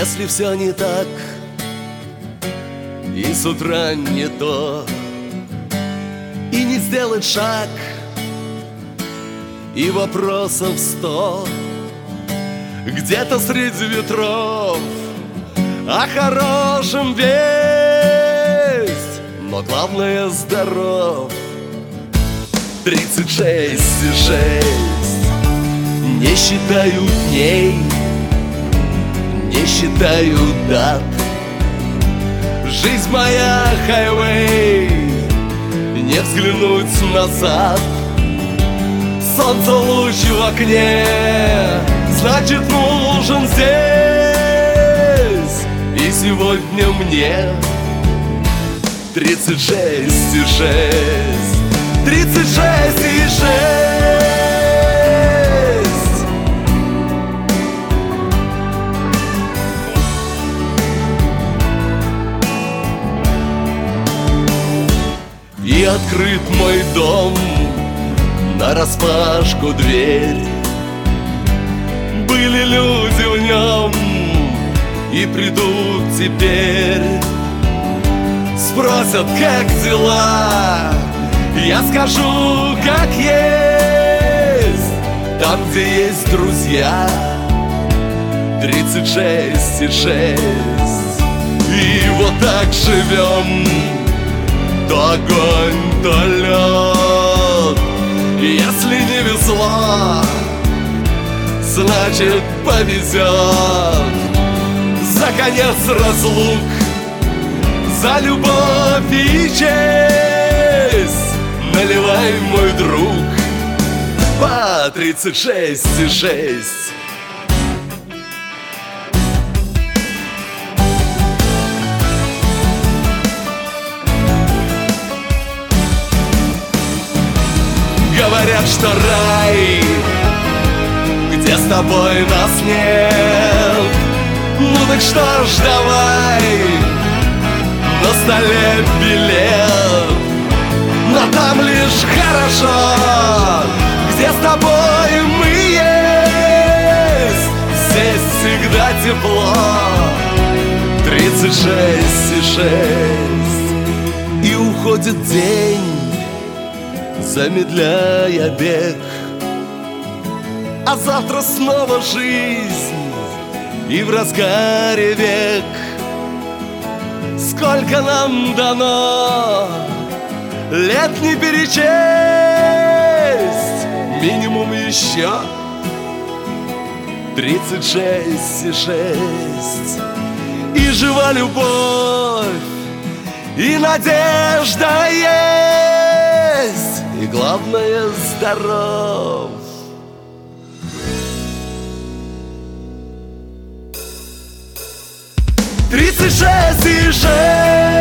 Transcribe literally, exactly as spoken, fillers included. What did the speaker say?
Если все не так и с утра не то, и не сделать шаг, и вопросов сто, где-то среди ветров о хорошем весть, но главное здоров. Тридцать шесть и шесть не считаю дней, не считаю дат. Жизнь моя хайвей, не взглянуть назад. Солнце луч в окне, значит нужен здесь. И сегодня мне тридцать шесть и шесть, тридцать шесть и шесть. И открыт мой дом, нараспашку дверь. Были люди в нем и придут теперь. Спросят, как дела, я скажу, как есть. Там, где есть друзья, тридцать шесть и шесть. И вот так живем, то огонь, то лед. Если не везло, значит повезет. За конец разлук, за любовь и честь наливай, мой друг, по тридцать шесть и шесть. Говорят, что рай, где с тобой нас нет. Ну так что ж, давай, на столе билет. Но там лишь хорошо, где с тобой мы есть. Здесь всегда тепло. Тридцать шесть и шесть. И уходит день, замедляя бег. А завтра снова жизнь, и в разгаре век. Сколько нам дано, лет не перечесть. Минимум еще тридцать шесть и шесть. И жива любовь, и надежда есть, и главное здоров. Тридцать шесть и шесть.